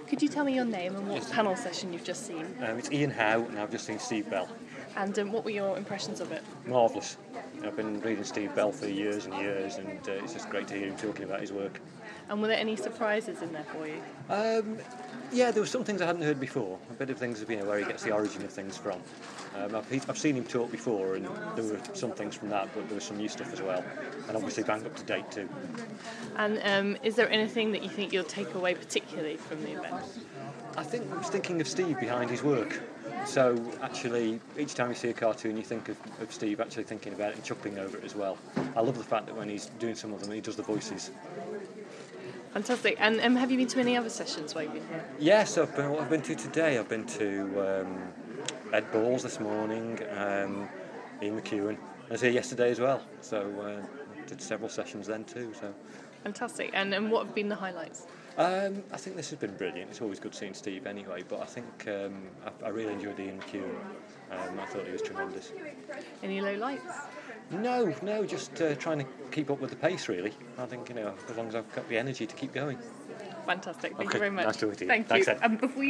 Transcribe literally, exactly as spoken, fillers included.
Could you tell me your name and what Yes. panel session you've just seen? Um, it's Ian Howe, and I've just seen Steve Bell. And um, what were your impressions of it? Marvellous. I've been reading Steve Bell for years and years, and uh, it's just great to hear him talking about his work. And were there any surprises in there for you? Um, yeah, there were some things I hadn't heard before. A bit of things, you know, where he gets the origin of things from. Um, I've, I've seen him talk before, and there were some things from that, but there was some new stuff as well. And obviously bang up to date too. And um, is there anything that you think you'll take away particularly from the event? I think I was thinking of Steve behind his work. So actually, each time you see a cartoon, you think of, of Steve actually thinking about it and chuckling over it as well. I love the fact that when he's doing some of them, he does the voices. Fantastic. And um, have you been to any other sessions while you've been here? Yes, I've been, what I've been to today. I've been to um, Ed Balls this morning, um, Ian McEwan. I was here yesterday as well, so uh, did several sessions then too. So Fantastic. And um, what have been the highlights? um, I think this has been brilliant. It's always good seeing Steve anyway, but I think um, I, I really enjoyed Ian McEwan. Um, I thought he was tremendous. Any low lights? No, no, just uh, trying to keep up with the pace, really. I think, you know, as long as I've got the energy to keep going. Fantastic. Thank Okay, you very much. nice to meet you. Thank Thanks, you. Ed. Um, before you